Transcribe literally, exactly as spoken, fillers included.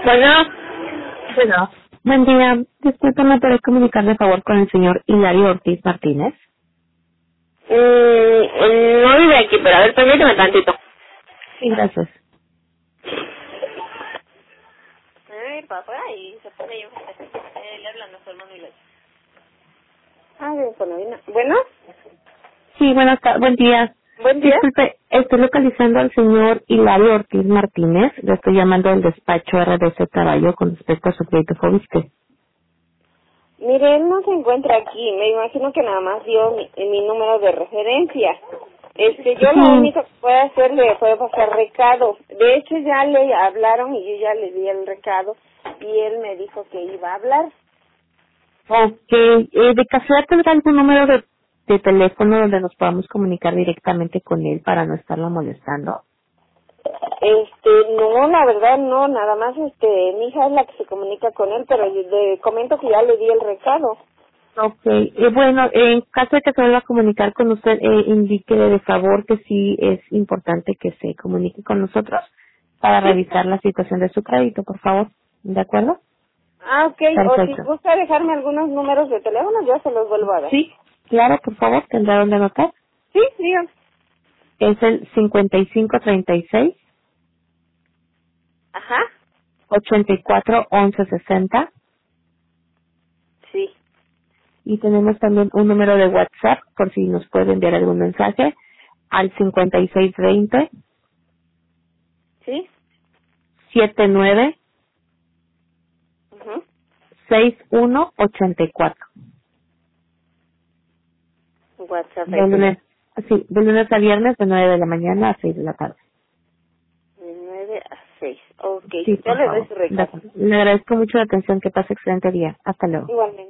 Bueno, Bueno, buen día. Disculpe, ¿me puede comunicar de favor con el señor Hilario Ortiz Martínez? mm, no vive aquí, pero a ver, permíteme tantito. Sí, gracias. Ay, papá, y se pone yo. Eh, le hablan a su hermano y le... Ah, bien, bueno, bien. Bueno, Sí, buenas ta- buen día. buen día. Disculpe, estoy localizando al señor Hilario Ortiz Martínez. Le estoy llamando del despacho R D C Caballo con respecto a su crédito Fobiste. Mire, él no se encuentra aquí. Me imagino que nada más dio mi, mi número de referencia. Este, yo lo Sí. único que puedo hacerle fue pasar recado. De hecho, ya le hablaron y yo ya le di el recado y él me dijo que iba a hablar. Ok, eh, ¿de casualidad tendrá algún número de, de teléfono donde nos podamos comunicar directamente con él para no estarlo molestando? Este, no, la verdad no, nada más este, mi hija es la que se comunica con él, pero yo le comento que ya le di el recado. Ok, eh, bueno, en caso de que se vuelva a comunicar con usted, eh, indíquele de favor que sí es importante que se comunique con nosotros para Sí. revisar la situación de su crédito, por favor. ¿De acuerdo? Ah, ok, o si Perfecto. gusta dejarme algunos números de teléfono, yo se los vuelvo a dar. Sí, claro, por favor, tendrá donde anotar. Sí, dígame. Es el cincuenta y cinco treinta y seis, Ajá. ochenta y cuatro once sesenta Sí. y tenemos también un número de WhatsApp por si nos puede enviar algún mensaje al cincuenta y seis veinte, Sí. setenta y nueve, Ajá. sesenta y uno ochenta y cuatro. WhatsApp De ese. lunes, sí, de lunes a viernes de nueve de la mañana a seis de la tarde. De nueve a seis. Ok. Sí, Yo por le doy favor. su De recado. acuerdo. Le agradezco mucho la atención. Que pase excelente día. Hasta luego. Igualmente.